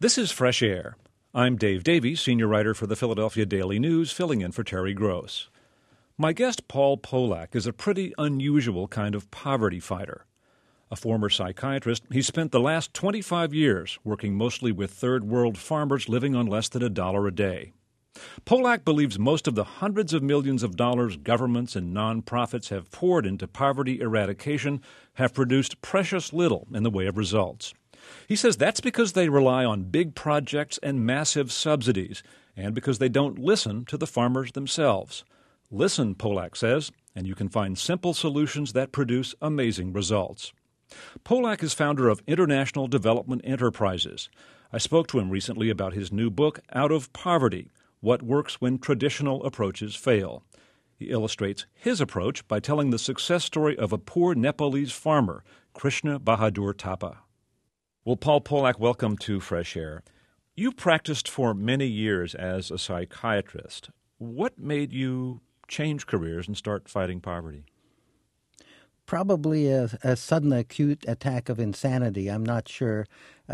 This is Fresh Air. I'm Dave Davies, senior writer for the Philadelphia Daily News, filling in for Terry Gross. My guest, Paul Polak, is a pretty unusual kind of poverty fighter. A former psychiatrist, he spent the last 25 years working mostly with third-world farmers living on less than $1 a day. Polak believes most of the hundreds of millions of dollars governments and nonprofits have poured into poverty eradication have produced precious little in the way of results. He says that's because they rely on big projects and massive subsidies, and because they don't listen to the farmers themselves. Listen, Polak says, and you can find simple solutions that produce amazing results. Polak is founder of International Development Enterprises. I spoke to him recently about his new book, Out of Poverty: What Works When Traditional Approaches Fail. He illustrates his approach by telling the success story of a poor Nepalese farmer, Krishna Bahadur Thapa. Well, Paul Polak, welcome to Fresh Air. You practiced for many years as a psychiatrist. What made you change careers and start fighting poverty? Probably a sudden acute attack of insanity. I'm not sure.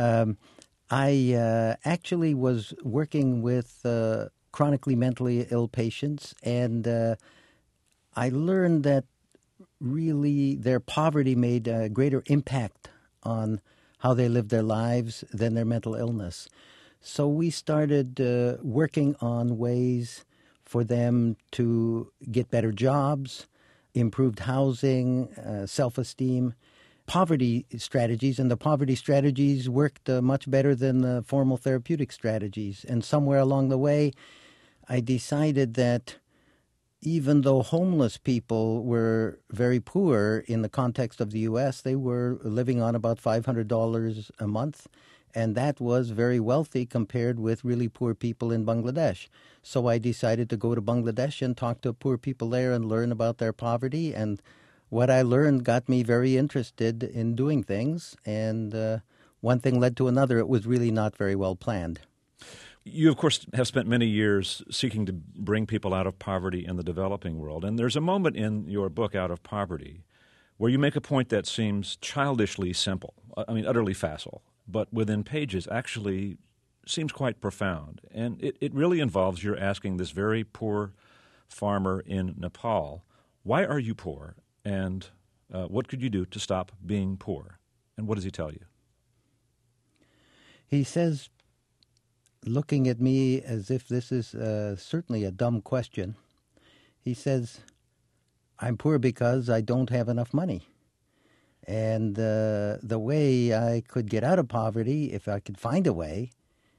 I actually was working with chronically mentally ill patients, and I learned that really their poverty made a greater impact on how they lived their lives than their mental illness. So we started working on ways for them to get better jobs, improved housing, self-esteem, poverty strategies, and the poverty strategies worked much better than the formal therapeutic strategies. And somewhere along the way, I decided that even though homeless people were very poor in the context of the U.S., they were living on about $500 a month, and that was very wealthy compared with really poor people in Bangladesh. So I decided to go to Bangladesh and talk to poor people there and learn about their poverty, and what I learned got me very interested in doing things, and one thing led to another. It was really not very well planned. You, of course, have spent many years seeking to bring people out of poverty in the developing world. And there's a moment in your book, Out of Poverty, where you make a point that seems childishly simple, utterly facile, but within pages actually seems quite profound. And it really involves your asking this very poor farmer in Nepal, why are you poor? And what could you do to stop being poor? And what does he tell you? He says, looking at me as if this is certainly a dumb question, he says, I'm poor because I don't have enough money. And the way I could get out of poverty, if I could find a way,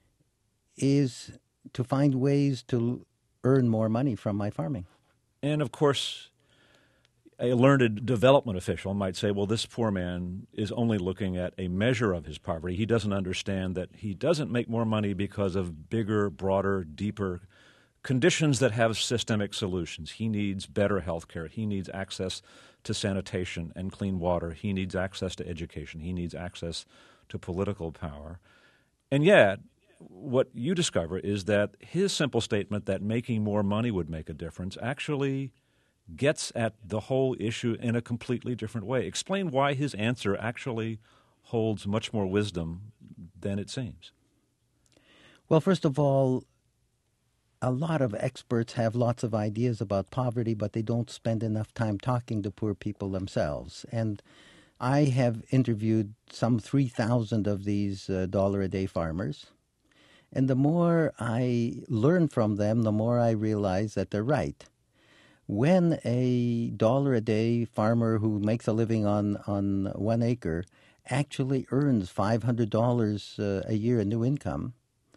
is to find ways to earn more money from my farming. And, of course, a learned development official might say, well, this poor man is only looking at a measure of his poverty. He doesn't understand that he doesn't make more money because of bigger, broader, deeper conditions that have systemic solutions. He needs better health care. He needs access to sanitation and clean water. He needs access to education. He needs access to political power. And yet, what you discover is that his simple statement that making more money would make a difference actually gets at the whole issue in a completely different way. Explain why his answer actually holds much more wisdom than it seems. Well, first of all, a lot of experts have lots of ideas about poverty, but they don't spend enough time talking to poor people themselves. And I have interviewed some 3,000 of these dollar-a-day farmers. And the more I learn from them, the more I realize that they're right. When a dollar-a-day farmer who makes a living on 1 acre actually earns $500 a year in new income,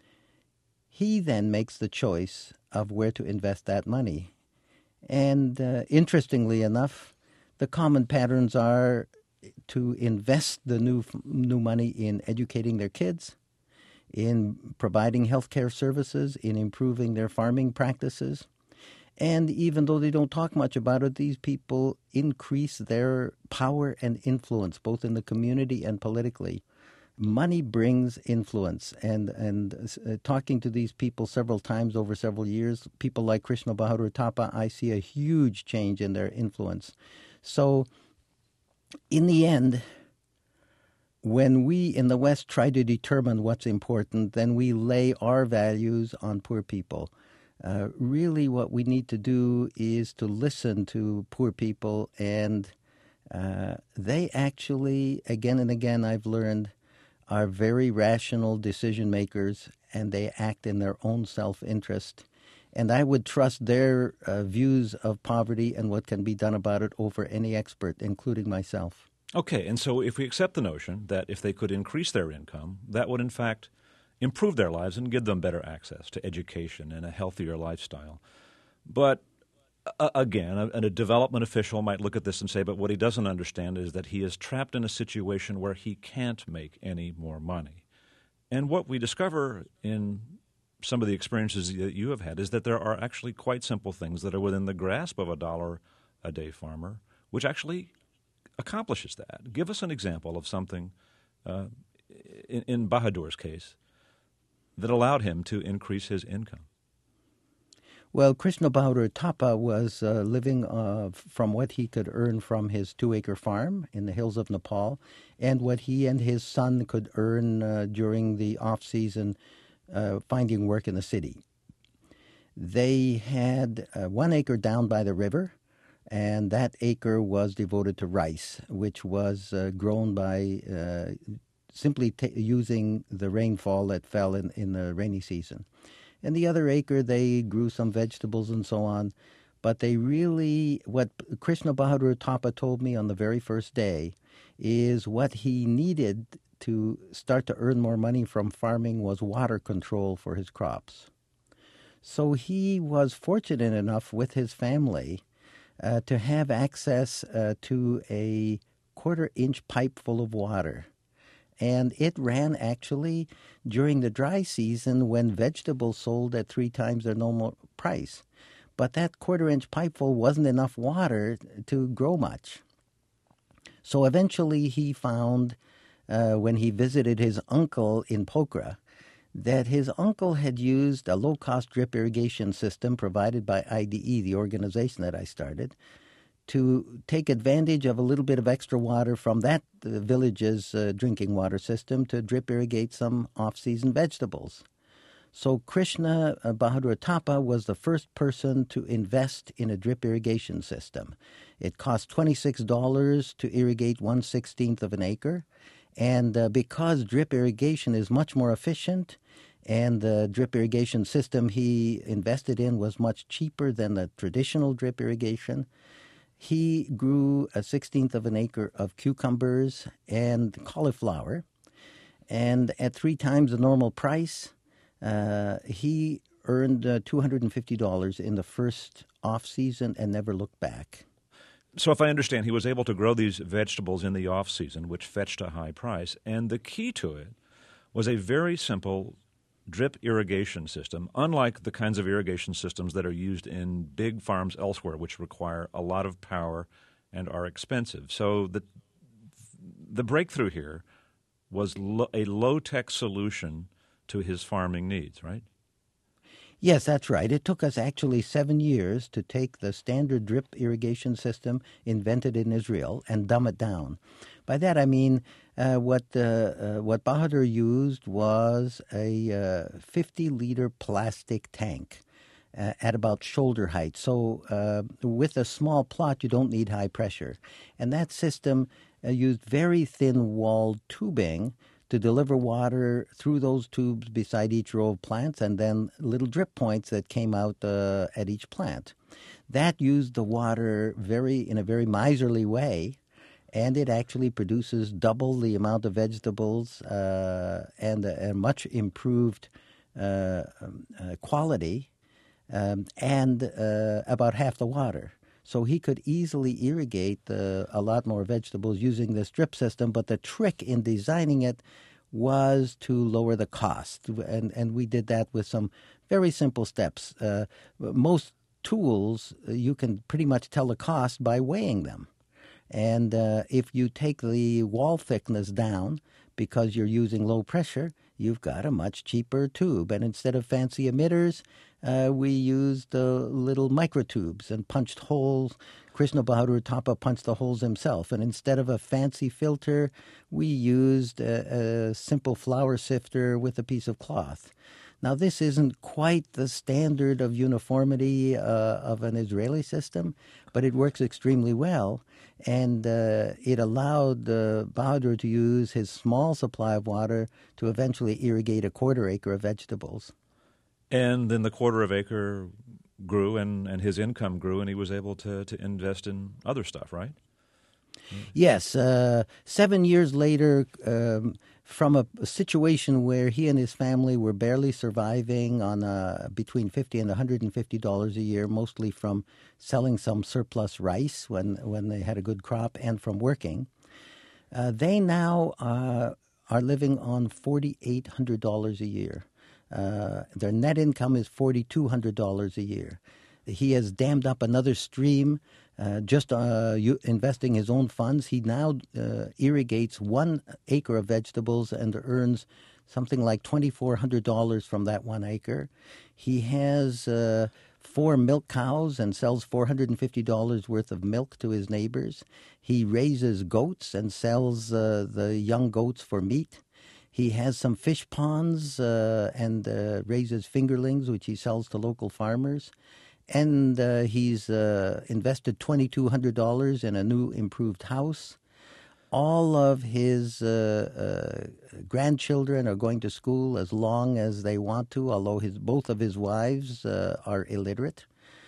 he then makes the choice of where to invest that money. And interestingly enough, the common patterns are to invest the new money in educating their kids, in providing health care services, in improving their farming practices. And even though they don't talk much about it, these people increase their power and influence, both in the community and politically. Money brings influence, and talking to these people several times over several years, people like Krishna Bahadur Thapa, I see a huge change in their influence. So in the end, when we in the West try to determine what's important, then we lay our values on poor people. Really, what we need to do is to listen to poor people, and they actually, again and again, I've learned, are very rational decision makers, and they act in their own self-interest. And I would trust their views of poverty and what can be done about it over any expert, including myself. Okay, and so if we accept the notion that if they could increase their income, that would in fact improve their lives and give them better access to education and a healthier lifestyle. But again, a development official might look at this and say, but what he doesn't understand is that he is trapped in a situation where he can't make any more money. And what we discover in some of the experiences that you have had is that there are actually quite simple things that are within the grasp of a $1-a-day farmer, which actually accomplishes that. Give us an example of something in Bahadur's case that allowed him to increase his income. Well, Krishna Bahadur Thapa was living from what he could earn from his 2-acre farm in the hills of Nepal, and what he and his son could earn during the off-season finding work in the city. They had 1 acre down by the river, and that acre was devoted to rice, which was grown by simply using the rainfall that fell in the rainy season. And the other acre, they grew some vegetables and so on. But they really, what Krishna Bahadur Thapa told me on the very first day, is what he needed to start to earn more money from farming was water control for his crops. So he was fortunate enough with his family to have access to a 1/4-inch pipe full of water. And it ran actually during the dry season when vegetables sold at 3 times their normal price. But that 1/4-inch pipeful wasn't enough water to grow much. So eventually he found, when he visited his uncle in Pokhara, that his uncle had used a low-cost drip irrigation system provided by IDE, the organization that I started, to take advantage of a little bit of extra water from that village's drinking water system to drip irrigate some off-season vegetables. So Krishna Bahadur Thapa was the first person to invest in a drip irrigation system. It cost $26 to irrigate 1/16 of an acre, and because drip irrigation is much more efficient, and the drip irrigation system he invested in was much cheaper than the traditional drip irrigation, he grew 1/16 of an acre of cucumbers and cauliflower, and at 3 times the normal price, he earned $250 in the first off-season and never looked back. So if I understand, he was able to grow these vegetables in the off-season, which fetched a high price, and the key to it was a very simple drip irrigation system, unlike the kinds of irrigation systems that are used in big farms elsewhere, which require a lot of power and are expensive. So the breakthrough here was a low-tech solution to his farming needs, right? Yes, that's right. It took us actually 7 years to take the standard drip irrigation system invented in Israel and dumb it down. By that I mean what Bahadur used was a 50-liter plastic tank at about shoulder height. So with a small plot, you don't need high pressure. And that system used very thin-walled tubing to deliver water through those tubes beside each row of plants, and then little drip points that came out at each plant. That used the water in a very miserly way, and it actually produces double the amount of vegetables and a much improved quality and about half the water. So he could easily irrigate a lot more vegetables using this drip system, but the trick in designing it was to lower the cost, and we did that with some very simple steps. Most tools, you can pretty much tell the cost by weighing them. And if you take the wall thickness down because you're using low pressure, you've got a much cheaper tube. And instead of fancy emitters, we used little microtubes and punched holes. Krishna Bahadur Thapa punched the holes himself. And instead of a fancy filter, we used a simple flour sifter with a piece of cloth. Now, this isn't quite the standard of uniformity of an Israeli system, but it works extremely well. And it allowed Bahadur to use his small supply of water to eventually irrigate a quarter acre of vegetables. And then the quarter of acre grew, and his income grew, and he was able to invest in other stuff, right? Yes. 7 years later, from a situation where he and his family were barely surviving on between $50 and $150 a year, mostly from selling some surplus rice when they had a good crop and from working, they now are living on $4,800 a year. Their net income is $4,200 a year. He has dammed up another stream, just investing his own funds. He now irrigates 1 acre of vegetables and earns something like $2,400 from that 1 acre. He has 4 milk cows and sells $450 worth of milk to his neighbors. He raises goats and sells the young goats for meat. He has some fish ponds and raises fingerlings, which he sells to local farmers. And he's invested $2,200 in a new improved house. All of his grandchildren are going to school as long as they want to, although both of his wives are illiterate.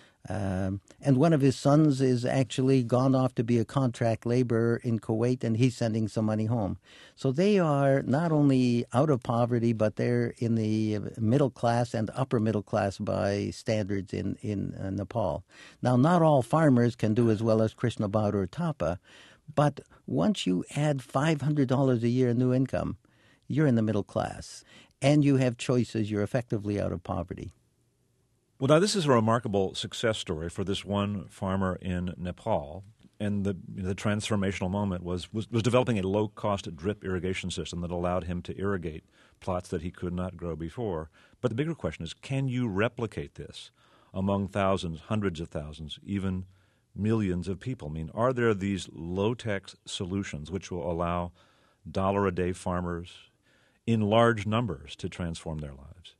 And one of his sons is actually gone off to be a contract laborer in Kuwait, and he's sending some money home. So they are not only out of poverty, but they're in the middle class and upper middle class by standards in Nepal. Now, not all farmers can do as well as Krishna Bahadur Thapa, but once you add $500 a year in new income, you're in the middle class, and you have choices. You're effectively out of poverty. Well, now this is a remarkable success story for this one farmer in Nepal, and the transformational moment was developing a low-cost drip irrigation system that allowed him to irrigate plots that he could not grow before. But the bigger question is, can you replicate this among thousands, hundreds of thousands, even millions of people? I mean, are there these low-tech solutions which will allow dollar-a-day farmers in large numbers to transform their lives?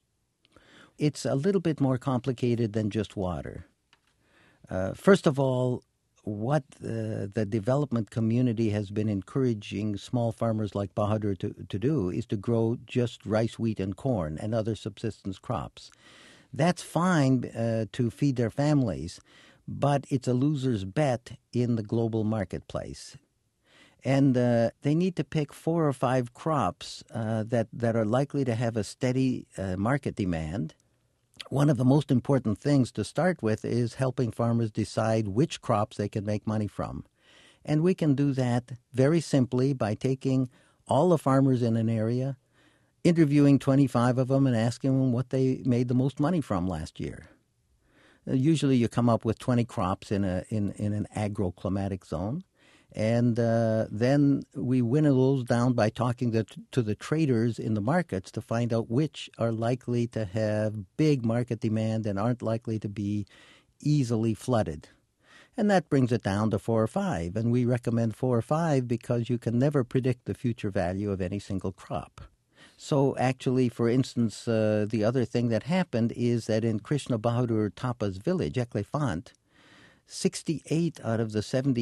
It's a little bit more complicated than just water. First of all, what the development community has been encouraging small farmers like Bahadur to do is to grow just rice, wheat, and corn and other subsistence crops. That's fine to feed their families, but it's a loser's bet in the global marketplace. And they need to pick 4 or 5 crops that are likely to have a steady market demand. One of the most important things to start with is helping farmers decide which crops they can make money from. And we can do that very simply by taking all the farmers in an area, interviewing 25 of them and asking them what they made the most money from last year. Usually you come up with 20 crops in an agroclimatic zone. And then we winnow those down by talking to the traders in the markets to find out which are likely to have big market demand and aren't likely to be easily flooded. And that brings it down to 4 or 5. And we recommend 4 or 5 because you can never predict the future value of any single crop. So actually, for instance, the other thing that happened is that in Krishna Bahadur Thapa's village, Eklefant, 68 out of the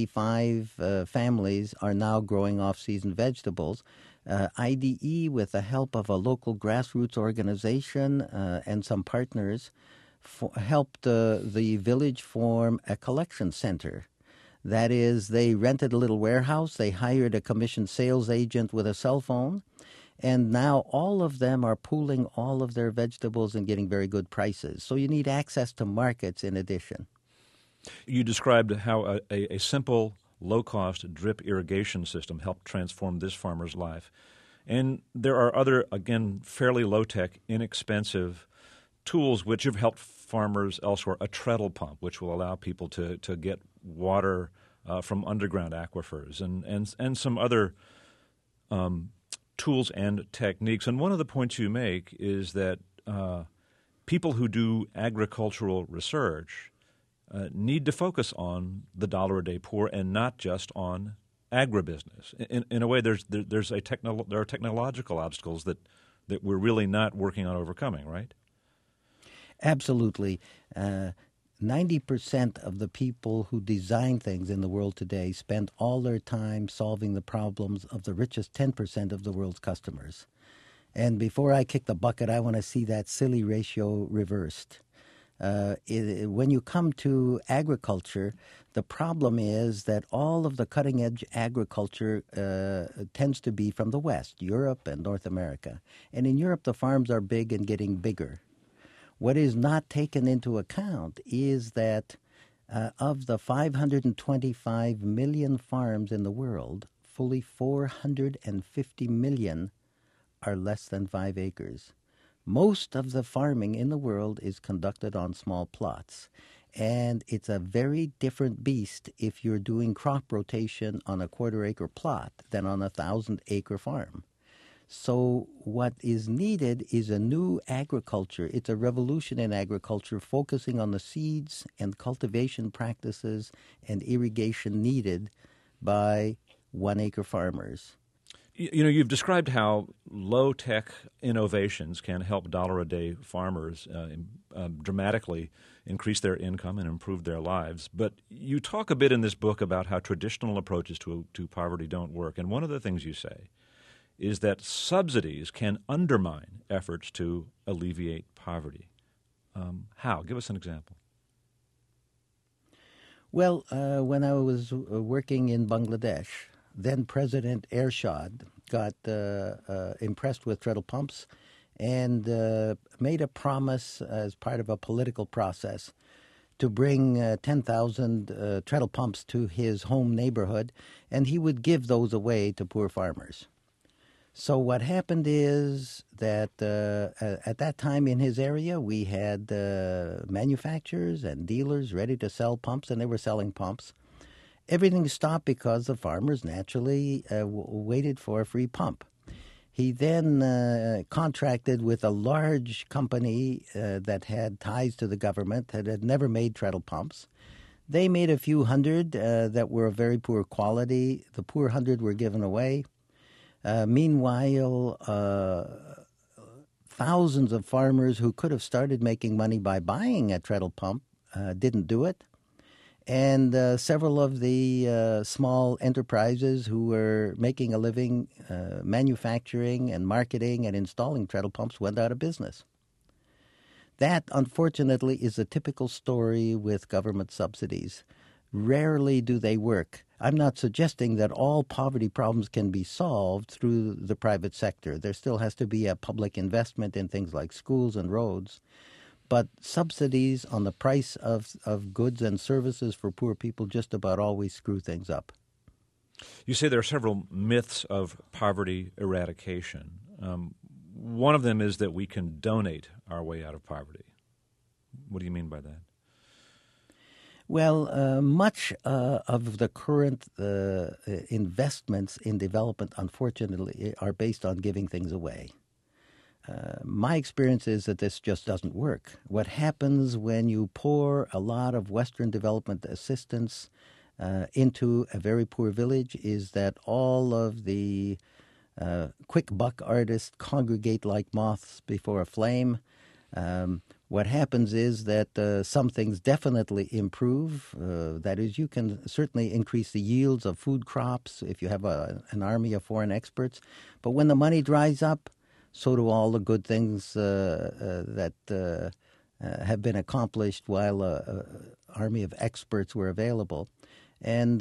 75 families are now growing off-season vegetables. IDE, with the help of a local grassroots organization and some partners, helped the village form a collection center. That is, they rented a little warehouse, they hired a commissioned sales agent with a cell phone, and now all of them are pooling all of their vegetables and getting very good prices. So you need access to markets in addition. You described how a simple, low-cost drip irrigation system helped transform this farmer's life. And there are other, again, fairly low-tech, inexpensive tools which have helped farmers elsewhere. A treadle pump, which will allow people to get water from underground aquifers, and some other tools and techniques. And one of the points you make is that people who do agricultural research need to focus on the dollar-a-day poor and not just on agribusiness. In a way, there are technological obstacles that we're really not working on overcoming, right? Absolutely. 90% of the people who design things in the world today spend all their time solving the problems of the richest 10% of the world's customers. And before I kick the bucket, I want to see that silly ratio reversed. When you come to agriculture, the problem is that all of the cutting-edge agriculture tends to be from the West, Europe and North America. And in Europe, the farms are big and getting bigger. What is not taken into account is that of the 525 million farms in the world, fully 450 million are less than 5 acres. Most of the farming in the world is conducted on small plots. And it's a very different beast if you're doing crop rotation on a quarter-acre plot than on a 1,000-acre farm. So what is needed is a new agriculture. It's a revolution in agriculture focusing on the seeds and cultivation practices and irrigation needed by 1-acre farmers. You know, you've described how low-tech innovations can help dollar-a-day farmers dramatically increase their income and improve their lives. But you talk a bit in this book about how traditional approaches to poverty don't work. And one of the things you say is that subsidies can undermine efforts to alleviate poverty. How? Give us an example. Well, when I was working in Bangladesh, then President Ershad got impressed with treadle pumps and made a promise as part of a political process to bring 10,000 treadle pumps to his home neighborhood, and he would give those away to poor farmers. So what happened is that at that time in his area, we had manufacturers and dealers ready to sell pumps, and they were selling pumps. Everything stopped because the farmers naturally waited for a free pump. He then contracted with a large company that had ties to the government that had never made treadle pumps. They made a few hundred that were of very poor quality. The poor 100 were given away. Meanwhile, thousands of farmers who could have started making money by buying a treadle pump didn't do it. And several of the small enterprises who were making a living manufacturing and marketing and installing treadle pumps went out of business. That, unfortunately, is a typical story with government subsidies. Rarely do they work. I'm not suggesting that all poverty problems can be solved through the private sector. There still has to be a public investment in things like schools and roads. But subsidies on the price of goods and services for poor people just about always screw things up. You say there are several myths of poverty eradication. One of them is that we can donate our way out of poverty. What do you mean by that? Well, much of the current investments in development, unfortunately, are based on giving things away. My experience is that this just doesn't work. What happens when you pour a lot of Western development assistance into a very poor village is that all of the quick buck artists congregate like moths before a flame. What happens is that some things definitely improve. That is, you can certainly increase the yields of food crops if you have an army of foreign experts. But when the money dries up, so do all the good things that have been accomplished while an army of experts were available. And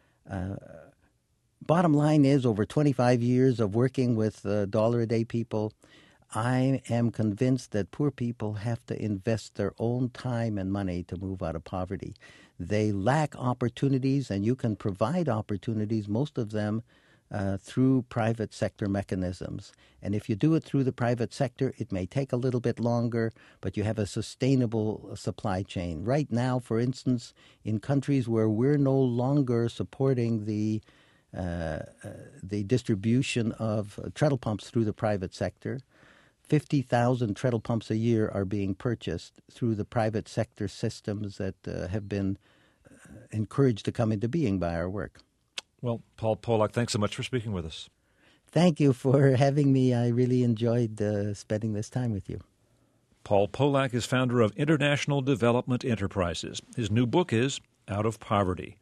bottom line is, over 25 years of working with dollar-a-day people, I am convinced that poor people have to invest their own time and money to move out of poverty. They lack opportunities, and you can provide opportunities, most of them, through private sector mechanisms. And if you do it through the private sector, it may take a little bit longer, but you have a sustainable supply chain. Right now, for instance, in countries where we're no longer supporting the the distribution of treadle pumps through the private sector. 50,000 treadle pumps a year are being purchased through the private sector systems that have been encouraged to come into being by our work. Well, Paul Polak, thanks so much for speaking with us. Thank you for having me. I really enjoyed spending this time with you. Paul Polak is founder of International Development Enterprises. His new book is Out of Poverty.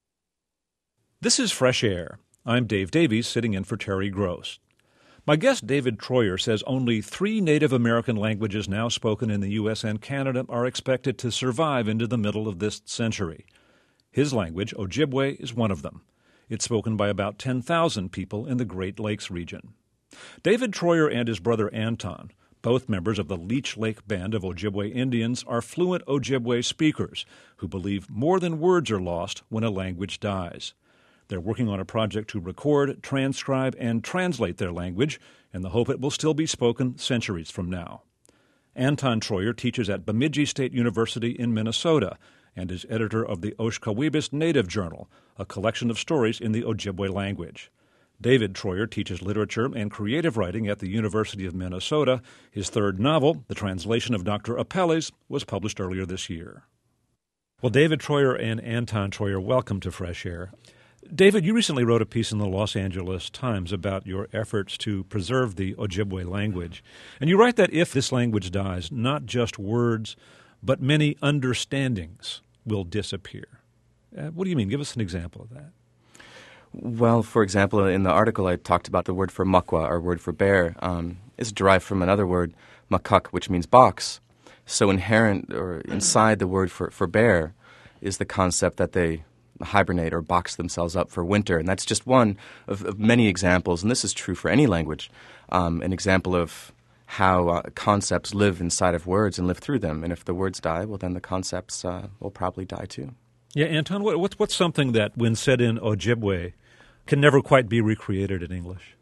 This is Fresh Air. I'm Dave Davies, sitting in for Terry Gross. My guest David Treuer says only 3 Native American languages now spoken in the U.S. and Canada are expected to survive into the middle of this century. His language, Ojibwe, is one of them. It's spoken by about 10,000 people in the Great Lakes region. David Treuer and his brother Anton, both members of the Leech Lake Band of Ojibwe Indians, are fluent Ojibwe speakers who believe more than words are lost when a language dies. They're working on a project to record, transcribe, and translate their language in the hope it will still be spoken centuries from now. Anton Treuer teaches at Bemidji State University in Minnesota and is editor of the Oshkawebis Native Journal, a collection of stories in the Ojibwe language. David Treuer teaches literature and creative writing at the University of Minnesota. His third novel, The Translation of Dr. Apelles, was published earlier this year. Well, David Treuer and Anton Treuer, welcome to Fresh Air. David, you recently wrote a piece in the Los Angeles Times about your efforts to preserve the Ojibwe language. And you write that if this language dies, not just words, but many understandings will disappear. What do you mean? Give us an example of that. Well, for example, in the article I talked about the word for makwa, or word for bear, is derived from another word, makak, which means box. So inherent or inside the word for bear is the concept that they hibernate or box themselves up for winter. And that's just one of many examples, and this is true for any language, an example of how concepts live inside of words and live through them. And if the words die, well, then the concepts will probably die too. Yeah, Anton, what's something that, when said in Ojibwe, can never quite be recreated in English?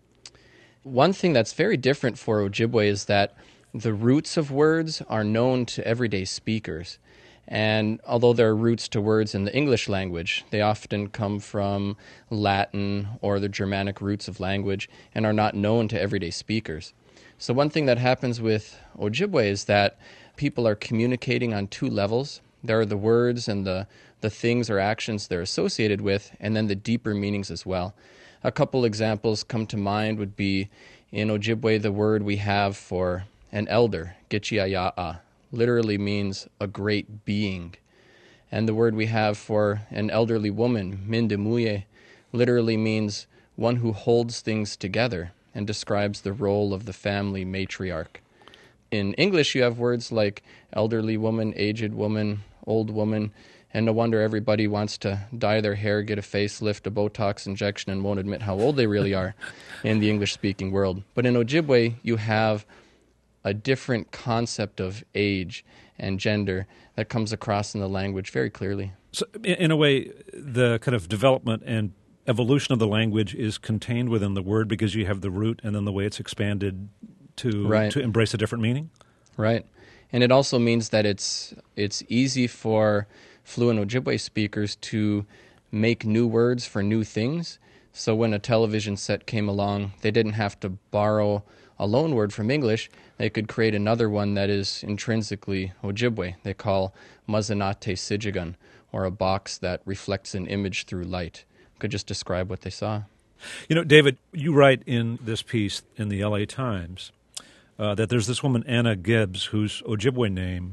One thing that's very different for Ojibwe is that the roots of words are known to everyday speakers. And although there are roots to words in the English language, they often come from Latin or the Germanic roots of language and are not known to everyday speakers. So one thing that happens with Ojibwe is that people are communicating on 2 levels. There are the words and the things or actions they're associated with, and then the deeper meanings as well. A couple examples come to mind would be in Ojibwe, the word we have for an elder, Gichiaya'a, literally means a great being. And the word we have for an elderly woman, Mindemuye, literally means one who holds things together and describes the role of the family matriarch. In English, you have words like elderly woman, aged woman, old woman, and no wonder everybody wants to dye their hair, get a facelift, a Botox injection, and won't admit how old they really are in the English-speaking world. But in Ojibwe, you have a different concept of age and gender that comes across in the language very clearly. So, in a way, the kind of development and evolution of the language is contained within the word because you have the root and then the way it's expanded to embrace a different meaning? Right. And it also means that it's easy for fluent Ojibwe speakers to make new words for new things. So when a television set came along, they didn't have to borrow a loan word from English. They could create another one that is intrinsically Ojibwe. They call Mazanate Sijigan, or a box that reflects an image through light. Could just describe what they saw. You know, David, you write in this piece in the LA Times that there's this woman, Anna Gibbs, whose Ojibwe name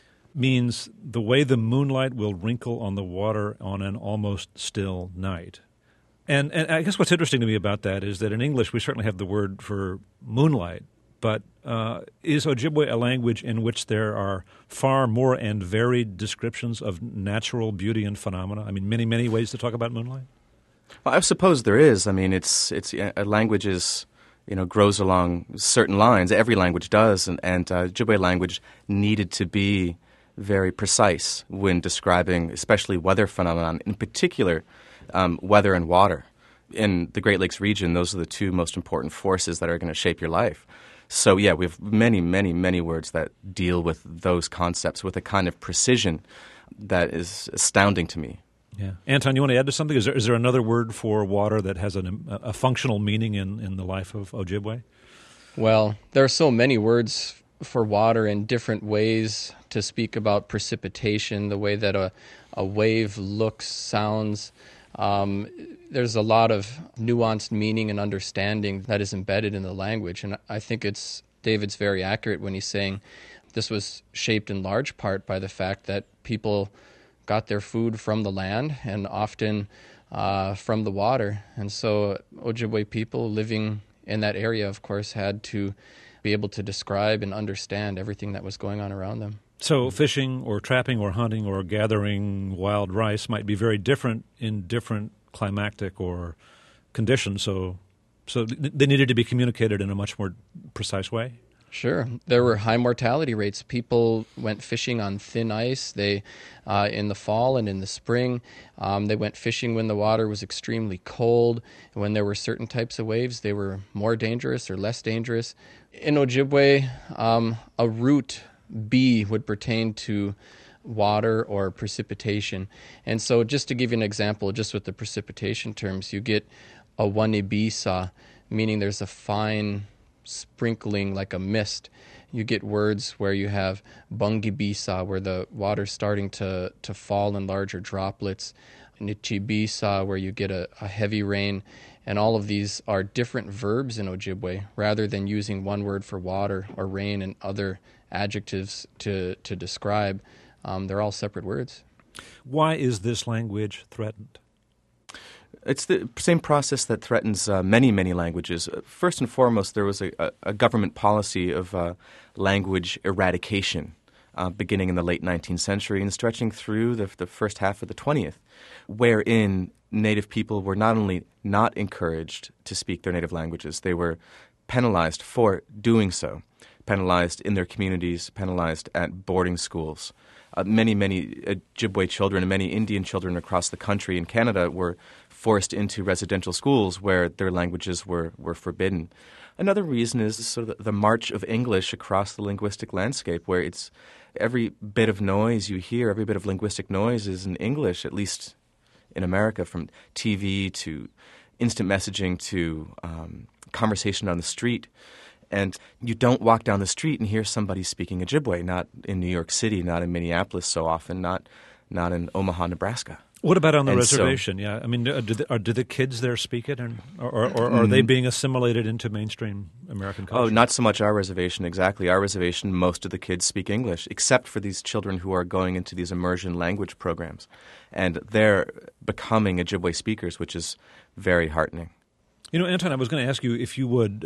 means the way the moonlight will wrinkle on the water on an almost still night. And I guess what's interesting to me about that is that in English we certainly have the word for moonlight, but is Ojibwe a language in which there are far more and varied descriptions of natural beauty and phenomena? I mean, many, many ways to talk about moonlight? Well, I suppose there is. I mean, it's a language grows along certain lines. Every language does, and Ojibwe language needed to be very precise when describing, especially weather phenomenon, in particular, weather and water. In the Great Lakes region, those are the 2 most important forces that are going to shape your life. So, yeah, we have many, many, many words that deal with those concepts with a kind of precision that is astounding to me. Yeah. Anton, you want to add to something? Is there another word for water that has a functional meaning in the life of Ojibwe? Well, there are so many words for water in different ways to speak about precipitation, the way that a wave looks, sounds. There's a lot of nuanced meaning and understanding that is embedded in the language. And I think David's very accurate when he's saying this was shaped in large part by the fact that people got their food from the land and often from the water. And so Ojibwe people living in that area, of course, had to be able to describe and understand everything that was going on around them. So fishing or trapping or hunting or gathering wild rice might be very different in different climactic or conditions. So they needed to be communicated in a much more precise way. Sure. There were high mortality rates. People went fishing on thin ice. They, in the fall and in the spring, they went fishing when the water was extremely cold. When there were certain types of waves, they were more dangerous or less dangerous. In Ojibwe, a root B would pertain to water or precipitation. And so just to give you an example, just with the precipitation terms, you get a wanibisa, meaning there's a fine sprinkling like a mist. You get words where you have bungibisa, where the water's starting to fall in larger droplets, nichibisa, where you get a heavy rain. And all of these are different verbs in Ojibwe, rather than using one word for water or rain and other adjectives to describe. They're all separate words. Why is this language threatened? It's the same process that threatens many, many languages. First and foremost, there was a government policy of language eradication beginning in the late 19th century and stretching through the first half of the 20th, wherein Native people were not only not encouraged to speak their native languages, they were penalized for doing so, penalized in their communities, penalized at boarding schools. Many Ojibwe children and many Indian children across the country and Canada were forced into residential schools where their languages were forbidden. Another reason is sort of the march of English across the linguistic landscape, where it's every bit of noise you hear, every bit of linguistic noise is in English, at least in America, from TV to instant messaging to conversation on the street. And you don't walk down the street and hear somebody speaking Ojibwe, not in New York City, not in Minneapolis so often, not in Omaha, Nebraska. What about on the reservation? Yeah, I mean, do the kids there speak it, or are they being assimilated into mainstream American culture? Oh, not so much our reservation, exactly. Our reservation, most of the kids speak English, except for these children who are going into these immersion language programs. And they're becoming Ojibwe speakers, which is very heartening. You know, Anton, I was going to ask you if you would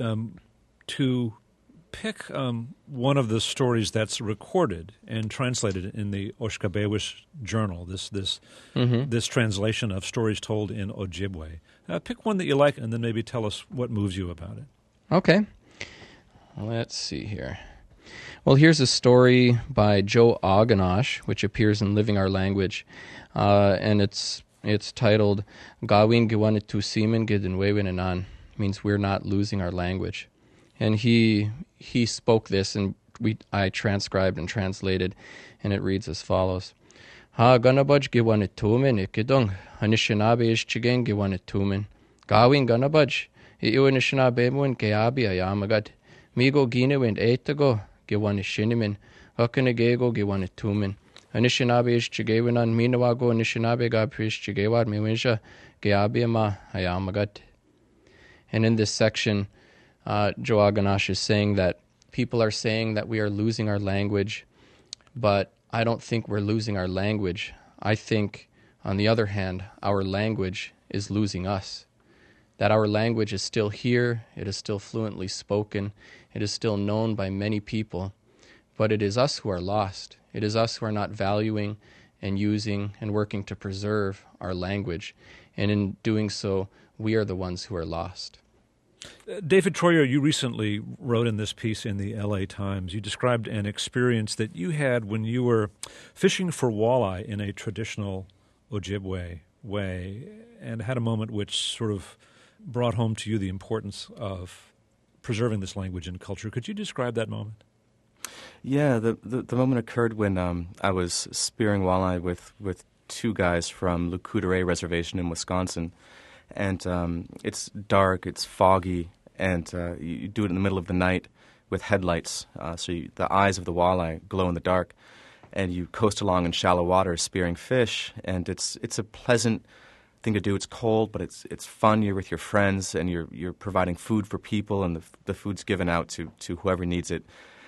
to pick one of the stories that's recorded and translated in the Oshkobewish Journal, this translation of stories told in Ojibwe. Pick one that you like and then maybe tell us what moves you about it. Okay. Let's see here. Well, here's a story by Joe Aganash, which appears in Living Our Language, and it's titled Gawin Giwanit Tusimin Gidinwewin Anan, means we're not losing our language. And he spoke this, and I transcribed and translated, and it reads as follows: Ha ganabaj giwanit tumen ikidong hanishinabe is chigen giwanit tumen gawin ganabaj iuanishinabe mun keabi ayamagad migo ginewin etago giwanit shinimin hakanagego giwanit tumen hanishinabe is chigewinan minawago nishinabe gabris chigewad miwinsha geabi ama ayamagad. And in this section, Joe Aganash is saying that people are saying that we are losing our language, but I don't think we're losing our language. I think, on the other hand, our language is losing us. That our language is still here, it is still fluently spoken, it is still known by many people, but it is us who are lost. It is us who are not valuing and using and working to preserve our language. And in doing so, we are the ones who are lost. David Troyer, you recently wrote in this piece in the LA Times, you described an experience that you had when you were fishing for walleye in a traditional Ojibwe way and had a moment which sort of brought home to you the importance of preserving this language and culture. Could you describe that moment? Yeah, the moment occurred when I was spearing walleye with two guys from Le Coudray Reservation in Wisconsin. And it's dark, it's foggy, and you do it in the middle of the night with headlights. The eyes of the walleye glow in the dark. And you coast along in shallow water spearing fish. And it's a pleasant thing to do. It's cold, but it's fun. You're with your friends, and you're providing food for people, and the food's given out to whoever needs it.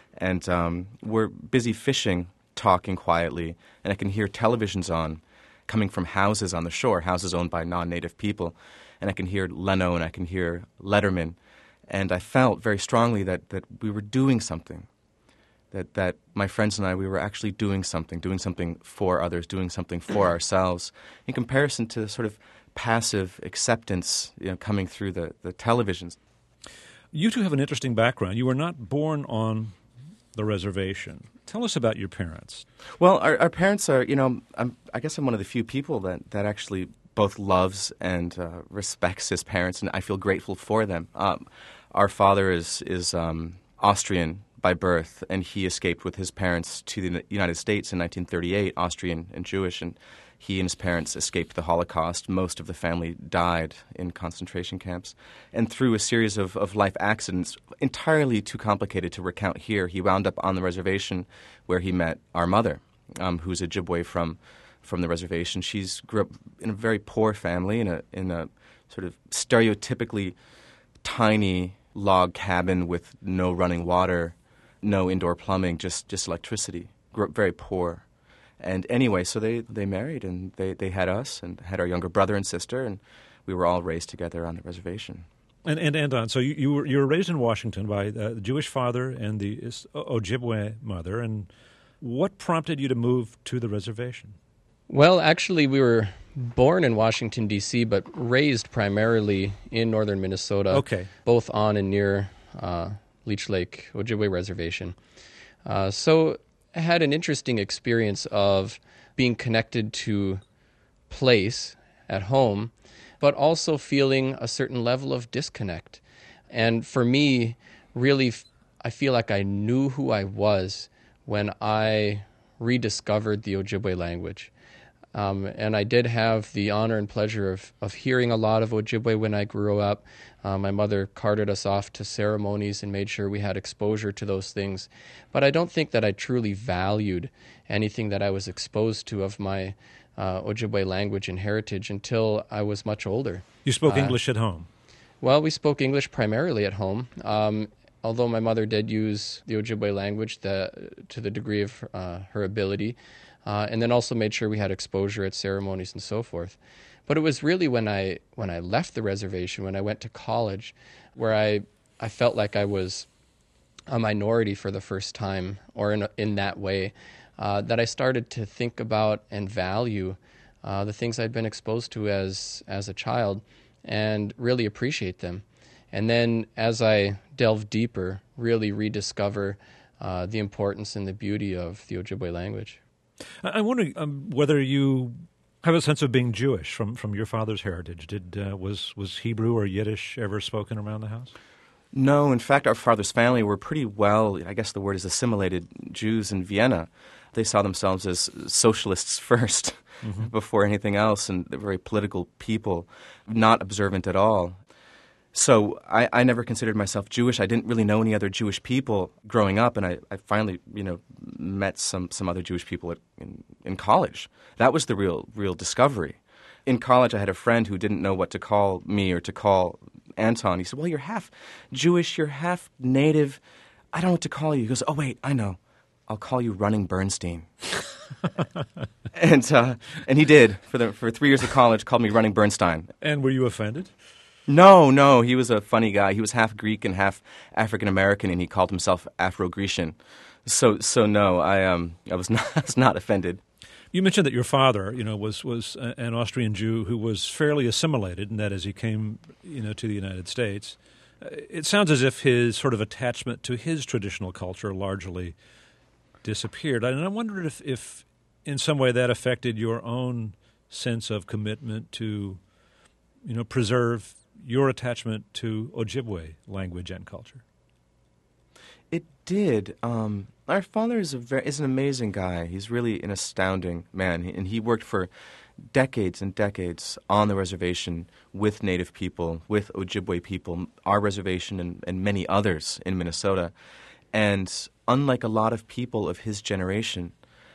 And we're busy fishing, talking quietly, and I can hear televisions on, coming from houses on the shore, houses owned by non-native people. And I can hear Leno and I can hear Letterman. And I felt very strongly that we were doing something, that my friends and I, we were actually doing something for others, doing something for ourselves, in comparison to sort of passive acceptance, coming through the televisions. You two have an interesting background. You were not born on the reservation. Tell us about your parents. Well, our parents are, I guess I'm one of the few people that actually both loves and respects his parents, and I feel grateful for them. Our father is Austrian by birth, and he escaped with his parents to the United States in 1938, Austrian and Jewish, and he and his parents escaped the Holocaust. Most of the family died in concentration camps. And through a series of life accidents, entirely too complicated to recount here, he wound up on the reservation where he met our mother, who's Ojibwe from the reservation. She's grew up in a very poor family in a sort of stereotypically tiny log cabin with no running water, no indoor plumbing, just electricity. Grew up very poor. And anyway, so they married, and they had us and had our younger brother and sister, and we were all raised together on the reservation. And Anton, so you were raised in Washington by the Jewish father and the Ojibwe mother, and what prompted you to move to the reservation? Well, actually, we were born in Washington, D.C., but raised primarily in northern Minnesota, okay, both on and near Leech Lake Ojibwe Reservation. So I had an interesting experience of being connected to place at home, but also feeling a certain level of disconnect. And for me, really, I feel like I knew who I was when I rediscovered the Ojibwe language. And I did have the honor and pleasure of hearing a lot of Ojibwe when I grew up. My mother carted us off to ceremonies and made sure we had exposure to those things. But I don't think that I truly valued anything that I was exposed to of my Ojibwe language and heritage until I was much older. You spoke English at home? Well, we spoke English primarily at home, although my mother did use the Ojibwe language to the degree of her ability. And then also made sure we had exposure at ceremonies and so forth. But it was really when I left the reservation, when I went to college, where I felt like I was a minority for the first time, or in that way, that I started to think about and value the things I'd been exposed to as a child, and really appreciate them. And then as I delve deeper, really rediscover the importance and the beauty of the Ojibwe language. I'm wondering whether you have a sense of being Jewish from your father's heritage. Was Hebrew or Yiddish ever spoken around the house? No. In fact, our father's family were pretty well, I guess the word is assimilated, Jews in Vienna. They saw themselves as socialists first, before anything else, and they're very political people, not observant at all. So I never considered myself Jewish. I didn't really know any other Jewish people growing up, and I finally, met some other Jewish people in college. That was the real discovery. In college, I had a friend who didn't know what to call me or to call Anton. He said, "Well, you're half Jewish, you're half native. I don't know what to call you." He goes, "Oh, wait, I know. I'll call you Running Bernstein." and he did for 3 years of college. Called me Running Bernstein. And were you offended? No, he was a funny guy. He was half Greek and half African American, and he called himself Afro-Grecian. So no, I was not offended. You mentioned that your father, was an Austrian Jew who was fairly assimilated, and that as he came, to the United States, it sounds as if his sort of attachment to his traditional culture largely disappeared. And I wondered if in some way that affected your own sense of commitment to, preserve your attachment to Ojibwe language and culture. It did. Our father is an amazing guy. He's really an astounding man, and he worked for decades and decades on the reservation with Native people, with Ojibwe people, our reservation and many others in Minnesota. And unlike a lot of people of his generation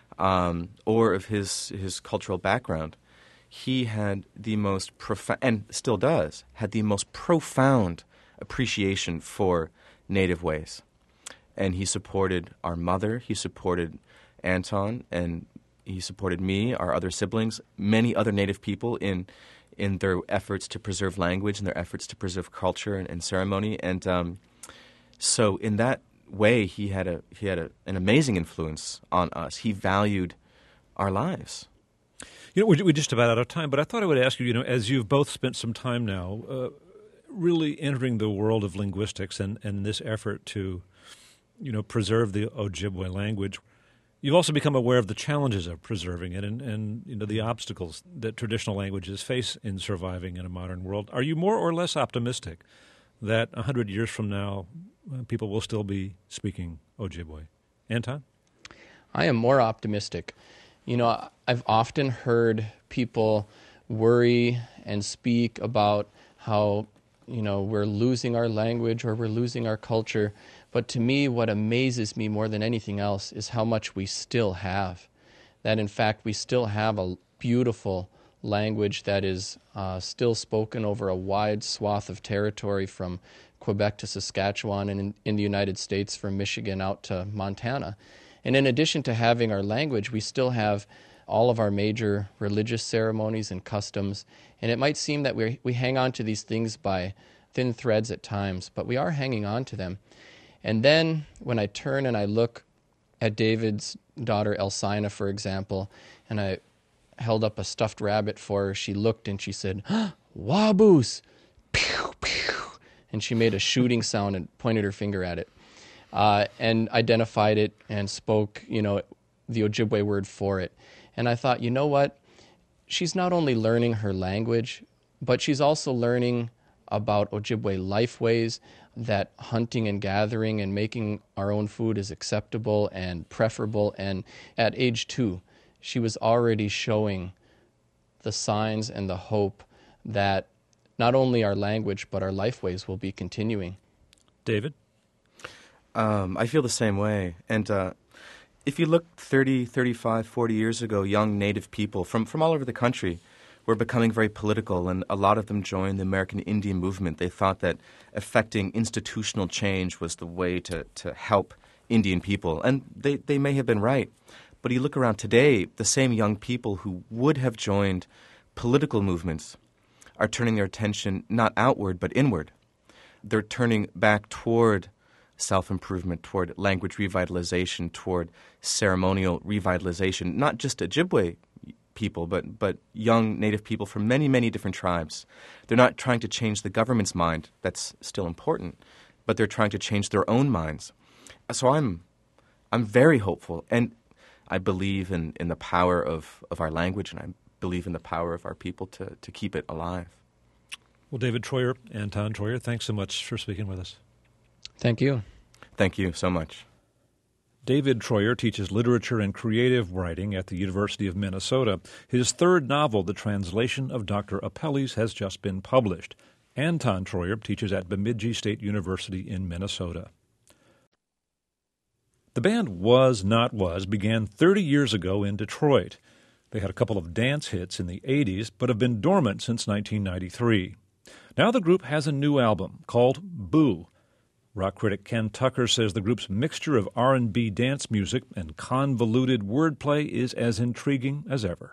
or of his cultural background, he had the most profound, and still does, had the most profound appreciation for Native ways. And he supported our mother, he supported Anton, and he supported me, our other siblings, many other Native people in their efforts to preserve language and their efforts to preserve culture and ceremony. And so in that way, he had an amazing influence on us. He valued our lives. You know, we're just about out of time, but I thought I would ask you, you know, as you've both spent some time now really entering the world of linguistics and this effort to, you know, preserve the Ojibwe language, you've also become aware of the challenges of preserving it and you know, the obstacles that traditional languages face in surviving in a modern world. Are you more or less optimistic that 100 years from now people will still be speaking Ojibwe? Anton? I am more optimistic. You know, I've often heard people worry and speak about how, you know, we're losing our language or we're losing our culture. But to me, what amazes me more than anything else is how much we still have. That, in fact, we still have a beautiful language that is still spoken over a wide swath of territory from Quebec to Saskatchewan and in the United States from Michigan out to Montana. And in addition to having our language, we still have all of our major religious ceremonies and customs. And it might seem that we hang on to these things by thin threads at times, but we are hanging on to them. And then when I turn and I look at David's daughter Elsina, for example, and I held up a stuffed rabbit for her, she looked and she said, "Waboos!" Pew, pew. And she made a shooting sound and pointed her finger at it. And identified it and spoke, you know, the Ojibwe word for it. And I thought, you know what? She's not only learning her language, but she's also learning about Ojibwe lifeways, that hunting and gathering and making our own food is acceptable and preferable. And at age 2, she was already showing the signs and the hope that not only our language, but our lifeways will be continuing. David? I feel the same way. And if you look 30, 35, 40 years ago, young Native people from all over the country were becoming very political, and a lot of them joined the American Indian movement. They thought that effecting institutional change was the way to help Indian people. And they may have been right. But you look around today, the same young people who would have joined political movements are turning their attention not outward but inward. They're turning back toward self-improvement, toward language revitalization, toward ceremonial revitalization, not just Ojibwe people, but young Native people from many, many different tribes. They're not trying to change the government's mind. That's still important. But they're trying to change their own minds. So I'm very hopeful, and I believe in the power of our language, and I believe in the power of our people to keep it alive. Well, David Treuer, Anton Treuer, thanks so much for speaking with us. Thank you. Thank you so much. David Treuer teaches literature and creative writing at the University of Minnesota. His third novel, The Translation of Dr. Apelles, has just been published. Anton Treuer teaches at Bemidji State University in Minnesota. The band Was Not Was began 30 years ago in Detroit. They had a couple of dance hits in the 80s, but have been dormant since 1993. Now the group has a new album called Boo. Rock critic Ken Tucker says the group's mixture of R&B dance music and convoluted wordplay is as intriguing as ever.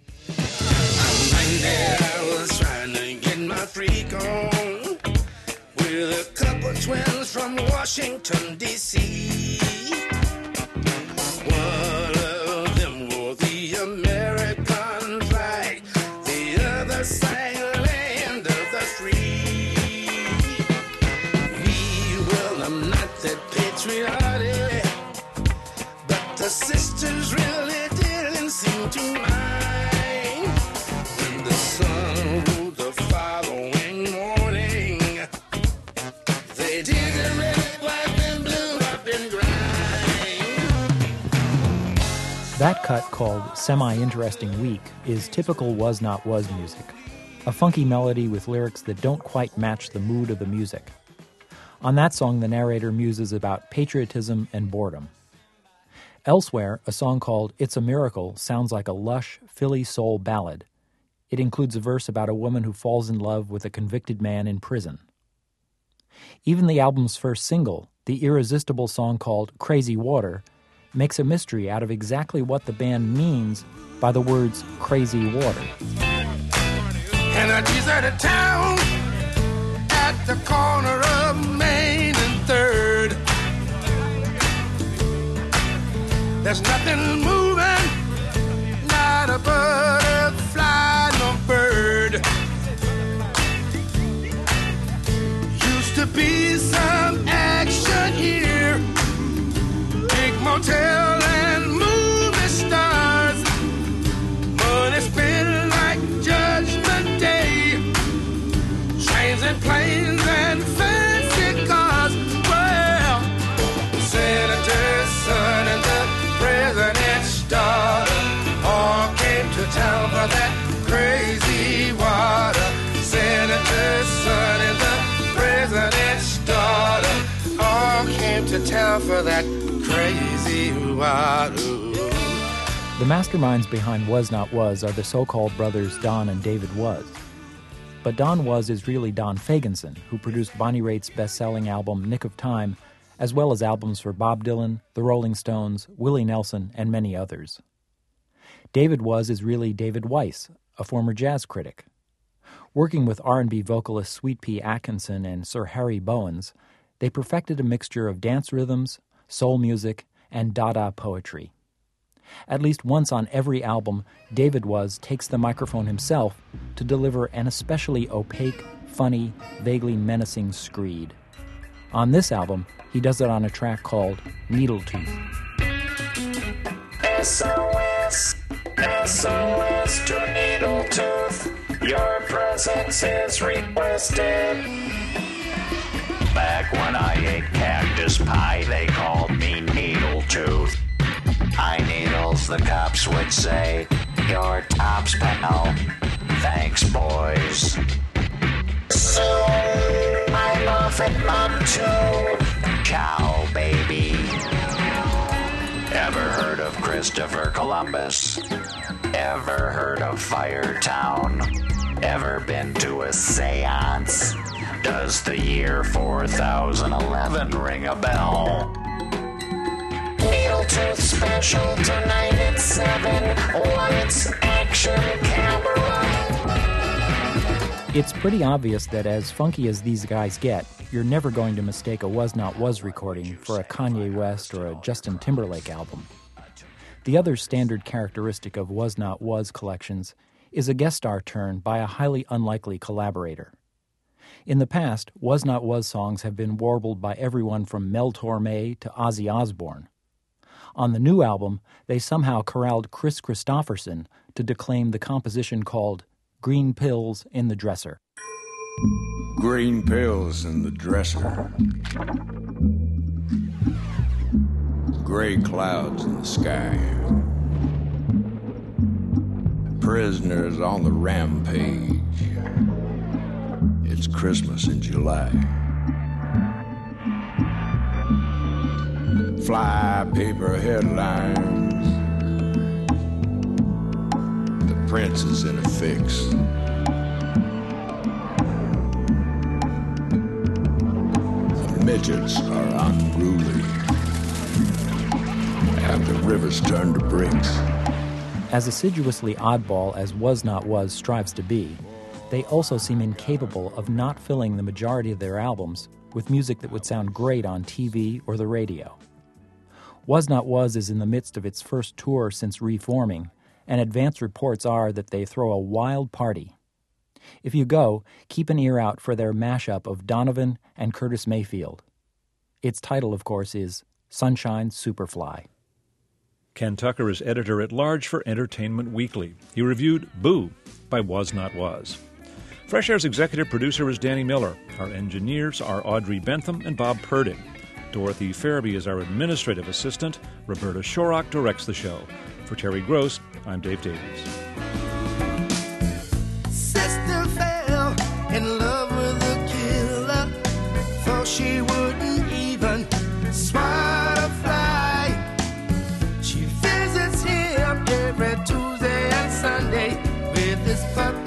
I was trying to get my freak on with a couple twins from Washington, D.C. One of them wore the American flag, the other sang Land of the Free. I'm not that patriotic, but the sisters really didn't seem to mind. When the sun rose the following morning, they didn't really wipe and blue up and grind. That cut, called Semi-Interesting Week, is typical Was Not Was music. A funky melody with lyrics that don't quite match the mood of the music. On that song, the narrator muses about patriotism and boredom. Elsewhere, a song called It's a Miracle sounds like a lush, Philly soul ballad. It includes a verse about a woman who falls in love with a convicted man in prison. Even the album's first single, the irresistible song called Crazy Water, makes a mystery out of exactly what the band means by the words crazy water. In a deserted town at the corner of Main and 3rd, there's nothing moving, not a butterfly, no bird. Used to be some action here, big motel and movie stars. Money spent like Judgment Day, trains and planes and fancy cars. Well, Senator's son and the president's daughter all came to town for that crazy water. Senator's son and the president's daughter all came to town for that crazy water. The masterminds behind Was Not Was are the so-called brothers Don and David Was. But Don Was is really Don Fagenson, who produced Bonnie Raitt's best-selling album Nick of Time, as well as albums for Bob Dylan, the Rolling Stones, Willie Nelson, and many others. David Was is really David Weiss, a former jazz critic. Working with R&B vocalist Sweet Pea Atkinson and Sir Harry Bowens, they perfected a mixture of dance rhythms, soul music, and Dada poetry. At least once on every album, David Was takes the microphone himself to deliver an especially opaque, funny, vaguely menacing screed. On this album, he does it on a track called Needle Tooth. SOS, SOS to Needle Tooth. Your presence is requested. Back when I ate cactus pie, they called me Needle Tooth. High needles, the cops would say. Your tops, pal. Thanks, boys. Soon, I'm off at Mom too. Ciao, baby. Ever heard of Christopher Columbus? Ever heard of Firetown? Ever been to a seance? Does the year 4011 ring a bell? Needle Tooth special tonight at 7. Lights, action, camera. It's pretty obvious that as funky as these guys get, you're never going to mistake a Was Not Was recording for a Kanye West or a Justin Timberlake album. The other standard characteristic of Was Not Was collections is a guest star turn by a highly unlikely collaborator. In the past, Was Not Was songs have been warbled by everyone from Mel Torme to Ozzy Osbourne. On the new album, they somehow corralled Chris Christopherson to declaim the composition called Green Pills in the Dresser. Green pills in the dresser. Gray clouds in the sky. Prisoners on the rampage. It's Christmas in July. Fly paper headlines. The prince is in a fix. The midgets are unruly. And the rivers turn to bricks. As assiduously oddball as Was Not Was strives to be, they also seem incapable of not filling the majority of their albums with music that would sound great on TV or the radio. Was Not Was is in the midst of its first tour since reforming, and advance reports are that they throw a wild party. If you go, keep an ear out for their mashup of Donovan and Curtis Mayfield. Its title, of course, is Sunshine Superfly. Ken Tucker is editor-at-large for Entertainment Weekly. He reviewed Boo by Was Not Was. Fresh Air's executive producer is Danny Miller. Our engineers are Audrey Bentham and Bob Purding. Dorothy Farabee is our administrative assistant. Roberta Shorrock directs the show. For For Terry Gross, I'm Dave Davies. Sister fell in love with a killer, thought she wouldn't even swat a fly. She visits him every Tuesday and Sunday with his puppy